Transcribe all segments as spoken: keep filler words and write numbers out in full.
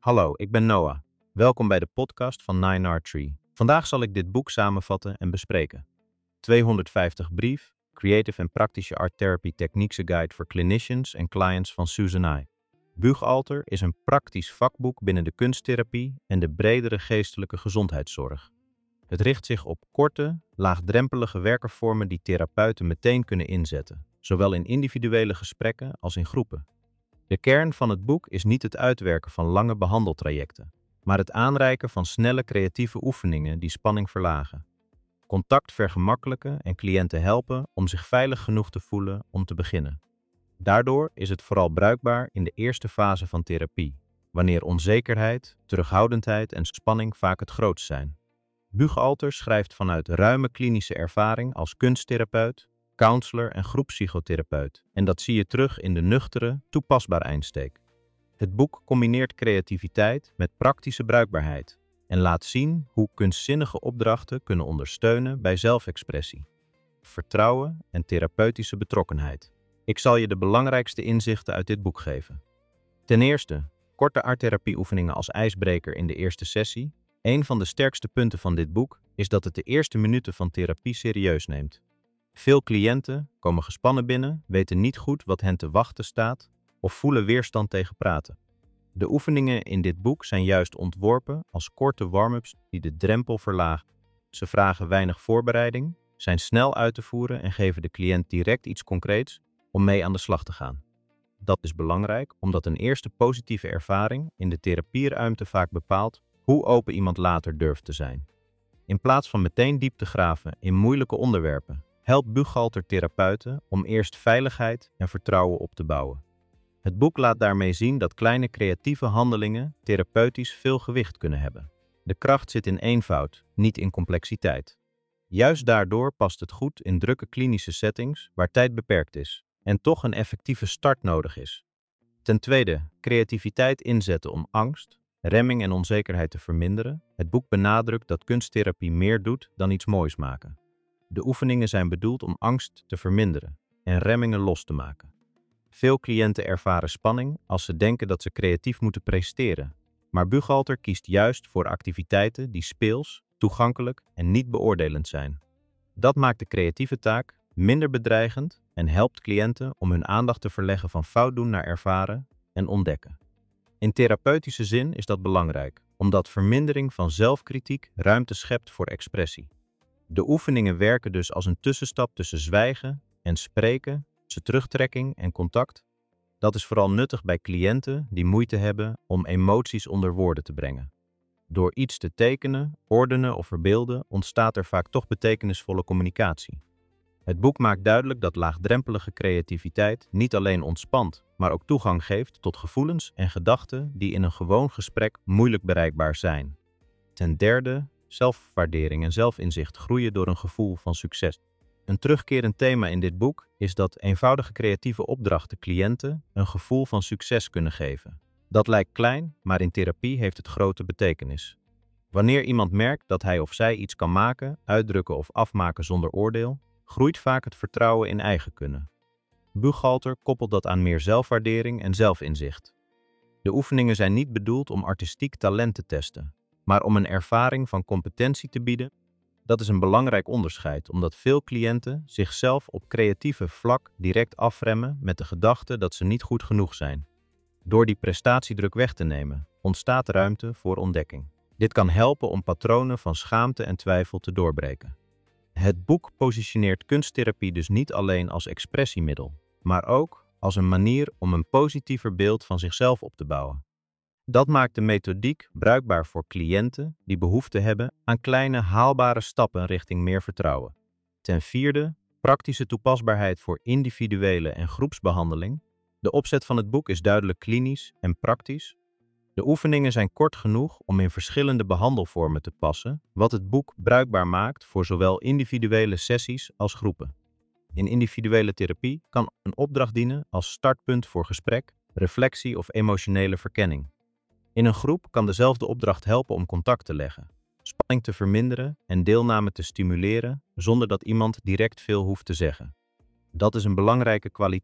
Hallo, ik ben Noah. Welkom bij de podcast van nine R Tree. Vandaag zal ik dit boek samenvatten en bespreken. tweehonderdvijftig brief, Creative en Praktische Art Therapy Techniekse Guide voor Clinicians en Clients van Susan I. Buchalter is een praktisch vakboek binnen de kunsttherapie en de bredere geestelijke gezondheidszorg. Het richt zich op korte, laagdrempelige werkvormen die therapeuten meteen kunnen inzetten, zowel in individuele gesprekken als in groepen. De kern van het boek is niet het uitwerken van lange behandeltrajecten, maar het aanreiken van snelle creatieve oefeningen die spanning verlagen. Contact vergemakkelijken en cliënten helpen om zich veilig genoeg te voelen om te beginnen. Daardoor is het vooral bruikbaar in de eerste fase van therapie, wanneer onzekerheid, terughoudendheid en spanning vaak het grootst zijn. Buchalter schrijft vanuit ruime klinische ervaring als kunsttherapeut, counselor en groepspsychotherapeut. En dat zie je terug in de nuchtere, toepasbare eindsteek. Het boek combineert creativiteit met praktische bruikbaarheid en laat zien hoe kunstzinnige opdrachten kunnen ondersteunen bij zelfexpressie, vertrouwen en therapeutische betrokkenheid. Ik zal je de belangrijkste inzichten uit dit boek geven. Ten eerste, korte arttherapieoefeningen als ijsbreker in de eerste sessie. Een van de sterkste punten van dit boek is dat het de eerste minuten van therapie serieus neemt. Veel cliënten komen gespannen binnen, weten niet goed wat hen te wachten staat of voelen weerstand tegen praten. De oefeningen in dit boek zijn juist ontworpen als korte warm-ups die de drempel verlagen. Ze vragen weinig voorbereiding, zijn snel uit te voeren en geven de cliënt direct iets concreets om mee aan de slag te gaan. Dat is belangrijk omdat een eerste positieve ervaring in de therapieruimte vaak bepaalt hoe open iemand later durft te zijn. In plaats van meteen diep te graven in moeilijke onderwerpen, helpt Buchalter therapeuten om eerst veiligheid en vertrouwen op te bouwen. Het boek laat daarmee zien dat kleine creatieve handelingen therapeutisch veel gewicht kunnen hebben. De kracht zit in eenvoud, niet in complexiteit. Juist daardoor past het goed in drukke klinische settings waar tijd beperkt is en toch een effectieve start nodig is. Ten tweede, creativiteit inzetten om angst, remming en onzekerheid te verminderen. Het boek benadrukt dat kunsttherapie meer doet dan iets moois maken. De oefeningen zijn bedoeld om angst te verminderen en remmingen los te maken. Veel cliënten ervaren spanning als ze denken dat ze creatief moeten presteren, maar Buchalter kiest juist voor activiteiten die speels, toegankelijk en niet beoordelend zijn. Dat maakt de creatieve taak minder bedreigend en helpt cliënten om hun aandacht te verleggen van foutdoen naar ervaren en ontdekken. In therapeutische zin is dat belangrijk, omdat vermindering van zelfkritiek ruimte schept voor expressie. De oefeningen werken dus als een tussenstap tussen zwijgen en spreken, tussen terugtrekking en contact. Dat is vooral nuttig bij cliënten die moeite hebben om emoties onder woorden te brengen. Door iets te tekenen, ordenen of verbeelden ontstaat er vaak toch betekenisvolle communicatie. Het boek maakt duidelijk dat laagdrempelige creativiteit niet alleen ontspant, maar ook toegang geeft tot gevoelens en gedachten die in een gewoon gesprek moeilijk bereikbaar zijn. Ten derde, zelfwaardering en zelfinzicht groeien door een gevoel van succes. Een terugkerend thema in dit boek is dat eenvoudige creatieve opdrachten cliënten een gevoel van succes kunnen geven. Dat lijkt klein, maar in therapie heeft het grote betekenis. Wanneer iemand merkt dat hij of zij iets kan maken, uitdrukken of afmaken zonder oordeel, groeit vaak het vertrouwen in eigen kunnen. Buchalter koppelt dat aan meer zelfwaardering en zelfinzicht. De oefeningen zijn niet bedoeld om artistiek talent te testen, maar om een ervaring van competentie te bieden. Dat is een belangrijk onderscheid, omdat veel cliënten zichzelf op creatieve vlak direct afremmen met de gedachte dat ze niet goed genoeg zijn. Door die prestatiedruk weg te nemen, ontstaat ruimte voor ontdekking. Dit kan helpen om patronen van schaamte en twijfel te doorbreken. Het boek positioneert kunsttherapie dus niet alleen als expressiemiddel, maar ook als een manier om een positiever beeld van zichzelf op te bouwen. Dat maakt de methodiek bruikbaar voor cliënten die behoefte hebben aan kleine haalbare stappen richting meer vertrouwen. Ten vierde, praktische toepasbaarheid voor individuele en groepsbehandeling. De opzet van het boek is duidelijk klinisch en praktisch. De oefeningen zijn kort genoeg om in verschillende behandelvormen te passen, wat het boek bruikbaar maakt voor zowel individuele sessies als groepen. In individuele therapie kan een opdracht dienen als startpunt voor gesprek, reflectie of emotionele verkenning. In een groep kan dezelfde opdracht helpen om contact te leggen, spanning te verminderen en deelname te stimuleren zonder dat iemand direct veel hoeft te zeggen. Dat is een belangrijke kwaliteit.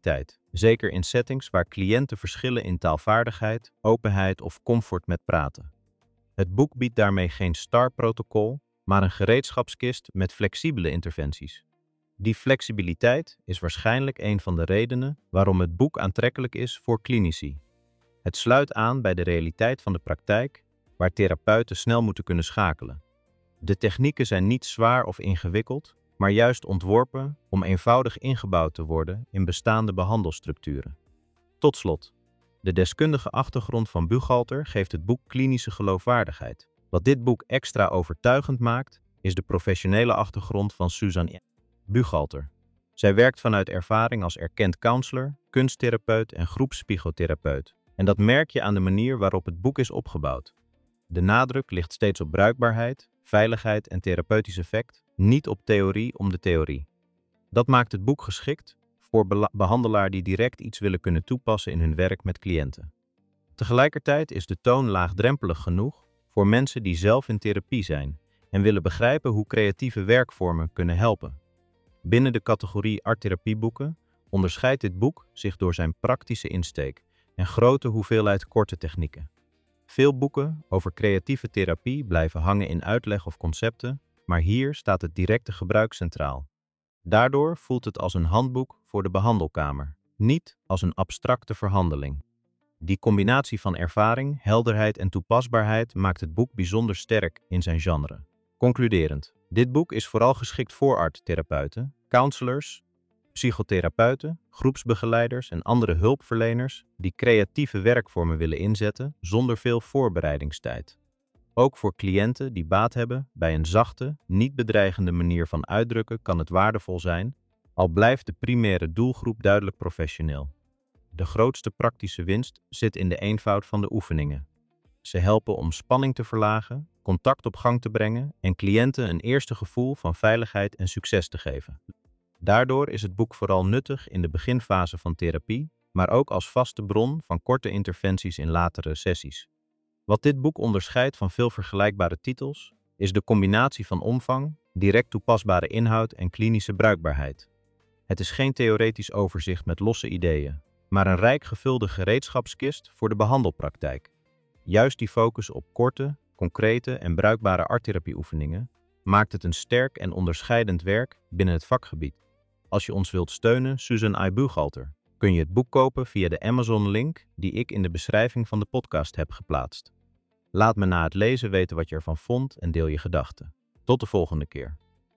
zeker in settings waar cliënten verschillen in taalvaardigheid, openheid of comfort met praten. Het boek biedt daarmee geen STAR-protocol, maar een gereedschapskist met flexibele interventies. Die flexibiliteit is waarschijnlijk een van de redenen waarom het boek aantrekkelijk is voor klinici. Het sluit aan bij de realiteit van de praktijk, waar therapeuten snel moeten kunnen schakelen. De technieken zijn niet zwaar of ingewikkeld, maar juist ontworpen om eenvoudig ingebouwd te worden in bestaande behandelstructuren. Tot slot, de deskundige achtergrond van Buchalter geeft het boek klinische geloofwaardigheid. Wat dit boek extra overtuigend maakt, is de professionele achtergrond van Suzanne Buchalter. Zij werkt vanuit ervaring als erkend counselor, kunsttherapeut en groepspsychotherapeut. En dat merk je aan de manier waarop het boek is opgebouwd. De nadruk ligt steeds op bruikbaarheid, veiligheid en therapeutisch effect, niet op theorie om de theorie. Dat maakt het boek geschikt voor behandelaars die direct iets willen kunnen toepassen in hun werk met cliënten. Tegelijkertijd is de toon laagdrempelig genoeg voor mensen die zelf in therapie zijn en willen begrijpen hoe creatieve werkvormen kunnen helpen. Binnen de categorie arttherapieboeken onderscheidt dit boek zich door zijn praktische insteek en grote hoeveelheid korte technieken. Veel boeken over creatieve therapie blijven hangen in uitleg of concepten, maar hier staat het directe gebruik centraal. Daardoor voelt het als een handboek voor de behandelkamer, niet als een abstracte verhandeling. Die combinatie van ervaring, helderheid en toepasbaarheid maakt het boek bijzonder sterk in zijn genre. Concluderend, dit boek is vooral geschikt voor arttherapeuten, counselors, psychotherapeuten, groepsbegeleiders en andere hulpverleners die creatieve werkvormen willen inzetten zonder veel voorbereidingstijd. Ook voor cliënten die baat hebben bij een zachte, niet bedreigende manier van uitdrukken kan het waardevol zijn, al blijft de primaire doelgroep duidelijk professioneel. De grootste praktische winst zit in de eenvoud van de oefeningen. Ze helpen om spanning te verlagen, contact op gang te brengen en cliënten een eerste gevoel van veiligheid en succes te geven. Daardoor is het boek vooral nuttig in de beginfase van therapie, maar ook als vaste bron van korte interventies in latere sessies. Wat dit boek onderscheidt van veel vergelijkbare titels, is de combinatie van omvang, direct toepasbare inhoud en klinische bruikbaarheid. Het is geen theoretisch overzicht met losse ideeën, maar een rijk gevulde gereedschapskist voor de behandelpraktijk. Juist die focus op korte, concrete en bruikbare arttherapieoefeningen maakt het een sterk en onderscheidend werk binnen het vakgebied. Als je ons wilt steunen, Suzanne Buchalter, kun je het boek kopen via de Amazon-link die ik in de beschrijving van de podcast heb geplaatst. Laat me na het lezen weten wat je ervan vond en deel je gedachten. Tot de volgende keer.